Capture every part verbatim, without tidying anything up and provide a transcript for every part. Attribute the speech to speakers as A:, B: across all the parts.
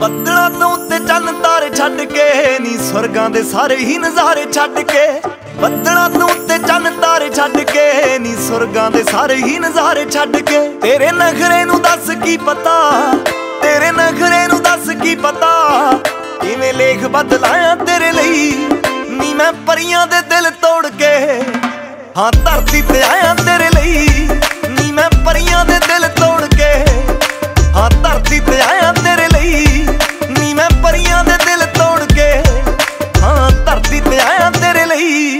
A: ਬੱਦਲਾਂ ਤੋਂ ਉੱਤੇ ਚੰਨ ਤਾਰੇ ਛੱਡ ਕੇ ਨੀ ਸੁਰਗਾਂ ਦੇ ਸਾਰੇ ਹੀ ਨਜ਼ਾਰੇ ਛੱਡ ਕੇ। ਬੱਦਲਾਂ ਤੋਂ ਉੱਤੇ ਚੰਨ ਤਾਰੇ ਛੱਡ ਕੇ ਨੀ ਸੁਰਗਾਂ ਦੇ ਸਾਰੇ ਹੀ ਨਜ਼ਾਰੇ ਛੱਡ ਕੇ। ਤੇਰੇ ਨਖਰੇ ਨੂੰ ਦੱਸ ਕੀ ਪਤਾ, ਤੇਰੇ ਨਖਰੇ ਨੂੰ ਦੱਸ ਕੀ ਪਤਾ, ਕਿਵੇਂ ਲੇਖ ਬਦਲਾਇਆ ਤੇਰੇ ਲਈ ਨੀ ਮੈਂ ਪਰੀਆਂ ਦੇ ਦਿਲ ਤੋੜ ਕੇ। ਹਾਂ ਧਰਤੀ ਤੇ ਆਇਆ ਤੇਰੇ ਲਈ ਨੀ ਮੈਂ ਪਰੀਆਂ ਦੇ ਦਿਲ ਤੋੜ ਕੇ। ਹਾਂ ਧਰਤੀ ਤੇ ਆਇਆ ਤੇਰੇ ਲਈ ਨੀ ਮੈਂ ਪਰੀਆਂ ਦੇ ਦਿਲ ਤੋੜ ਕੇ। ਹਾਂ ਧਰਤੀ ਤੇ ਆਇਆ ਤੇਰੇ ਲਈ।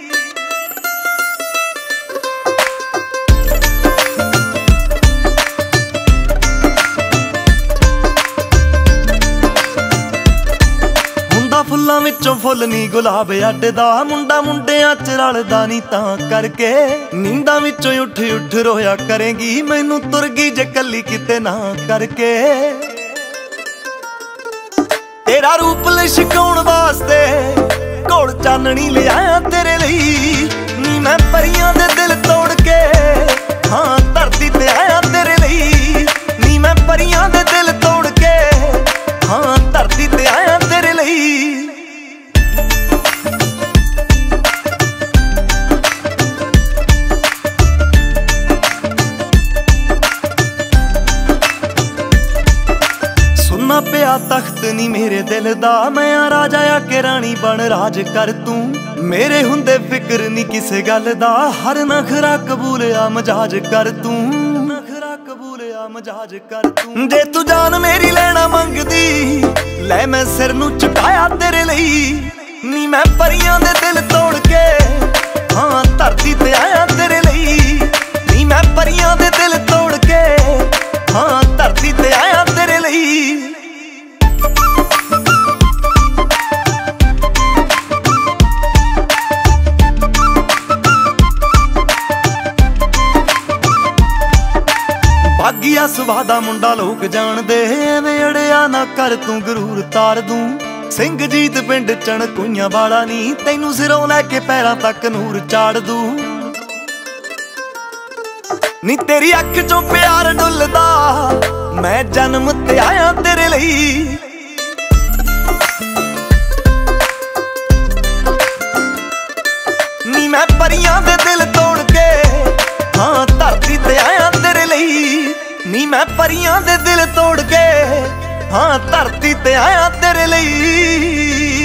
A: ਫੁੱਲਾਂ ਵਿੱਚੋਂ ਫੁੱਲ ਨੀ ਗੁਲਾਬ ਅੱਡਦਾ, ਮੁੰਡਾ ਮੁੰਡਿਆਂ ਚ ਰਲਦਾ ਨੀ ਤਾਂ ਕਰਕੇ। ਨੀਂਦਾਂ ਵਿੱਚੋਂ ਉੱਠ ਉੱਠ ਰੋਇਆ ਕਰੇਗੀ ਮੈਨੂੰ ਤੁਰ ਗਈ ਜੇ ਕੱਲੀ ਕਿਤੇ ਨਾ ਕਰਕੇ। ਤੇਰਾ ਰੂਪ ਲਿਸ਼ਕਾਉਣ ਵਾਸਤੇ ਘੋਲ ਚਾਨਣੀ ਲਿਆਇਆ ਤੇਰੇ ਲਈ ਨੀ ਮੈਂ ਪਰੀਆਂ ਦੇ ਦਿਲ ਤੋੜ ਕੇ। ਹਾਂ ਧਰਤੀ ਤੇ ਆਇਆ ਤੇਰੇ ਲਈ ਨੀ ਮੈਂ ਪਰੀਆਂ ਦੇ ਦਿਲ ਤੋੜ ਕੇ। ਹਾਂ ਧਰਤੀ ਤੇ ਆਇਆ ਤੇਰੇ ਲਈ। ਸੁਣਨਾ ਪਿਆ ਤਖਤ ਨੀ ਮੇਰੇ ਦਿਲ ਦਾ, ਮੈਂ ਆ ਰਾਜਾ ਆ ਕੇ ਰਾਣੀ ਬਣ ਰਾਜ ਕਰ ਤੂੰ। ਮੇਰੇ ਹੁੰਦੇ ਫਿਕਰ ਨੀ ਕਿਸੇ ਗੱਲ ਦਾ, ਹਰ ਨਖਰਾ ਕਬੂਲਿਆ ਮਜਾਜ ਕਰ ਤੂੰ। ਨਖਰਾ ਕਬੂਲਿਆ ਮਜਾਜ ਕਰ ਤੂੰ। ਜੇ ਤੂੰ ਜਾਨ ਮੇਰੀ ਲੈਣਾ ਮੰਗਦੀ ਲੈ ਮੈਂ ਸਿਰ ਨੂੰ ਝੁਕਾਇਆ ਤੇਰੇ ਲਈ ਨੀ ਮੈਂ ਪਰੀਆਂ ਦੇ ਦਿਲ ਤੋੜ ਕੇ। ਹਾਂ ਧਰਤੀ ਤੇ ਆਇਆ ਤੇਰੇ ਲਈ ਨੀ ਮੈਂ ਪਰੀਆਂ ਦੇ ਦਿਲ ਤੋੜ ਕੇ। ਹਾਂ ਧਰਤੀ ਤੇ ਆਇਆ ਤੇਰੇ ਲਈ। ਬਾਗੀਆ ਸੁਭਾ ਦਾ ਮੁੰਡਾ ਲੋਕ ਜਾਣਦੇ, ਐਵੇਂ ਅੜਿਆ ਨਾ ਕਰ ਤੂੰ ਗਰੂਰ ਤਾਰ ਦੂੰ। ਸਿੰਘਜੀਤ ਪਿੰਡ ਚਣਕੂਈਆਂ ਵਾਲਾ ਨੀ ਤੈਨੂੰ ਸਿਰੋਂ ਲੈ ਕੇ ਪੈਰਾਂ ਤੱਕ ਨੂਰ ਚਾੜ ਦੂੰ। ਨੀ ਤੇਰੀ ਅੱਖ ਚੋਂ ਪਿਆਰ ਡੁੱਲਦਾ, ਮੈਂ ਜਨਮ ਤੇ ਆਇਆ ਤੇਰੇ ਲਈ। ਨੀ ਮੈਂ ਪਰੀਆਂ ਦੇ ਦਿਲ ਤੋੜ ਕੇ। ਹਾਂ ਧਰਤੀ ਤੇ ਆਇਆ ਤੇਰੇ ਲਈ ਨੀ ਮੈਂ ਪਰੀਆਂ ਦੇ ਦਿਲ ਤੋੜ ਕੇ। ਹਾਂ ਧਰਤੀ ਤੇ ਆਇਆ ਤੇਰੇ ਲਈ।